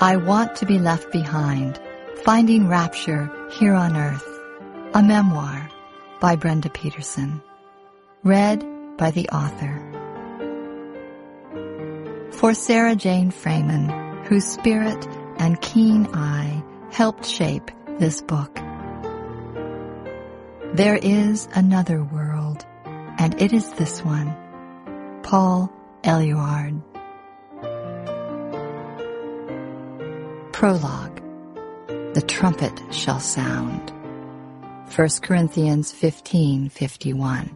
I Want to Be Left Behind, Finding Rapture Here on Earth, a memoir by Brenda Peterson. Read by the author. For Sarah Jane Freeman, whose spirit and keen eye helped shape this book. There is another world, and it is this one. Paul Eluard. Prologue. The trumpet shall sound. 1 Corinthians 15:51.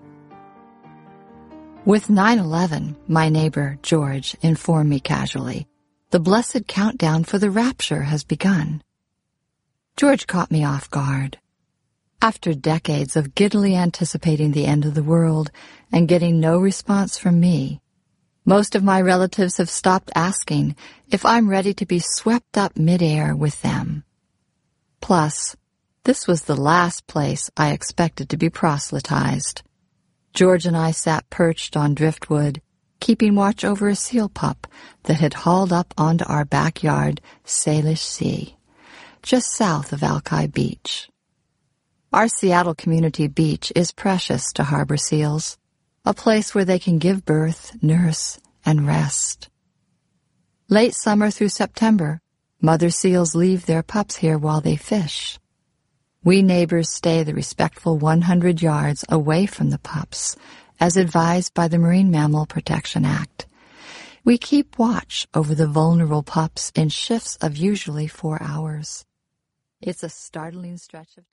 With 9/11, my neighbor, George, informed me casually, the blessed countdown for the rapture has begun. George caught me off guard. After decades of giddily anticipating the end of the world and getting no response from me, most of my relatives have stopped asking if I'm ready to be swept up midair with them. Plus, this was the last place I expected to be proselytized. George and I sat perched on driftwood, keeping watch over a seal pup that had hauled up onto our backyard Salish Sea, just south of Alki Beach. Our Seattle community beach is precious to harbor seals, a place where they can give birth, nurse, and rest. Late summer through September, mother seals leave their pups here while they fish. We neighbors stay the respectful 100 yards away from the pups, as advised by the Marine Mammal Protection Act. We keep watch over the vulnerable pups in shifts of usually 4 hours. It's a startling stretch of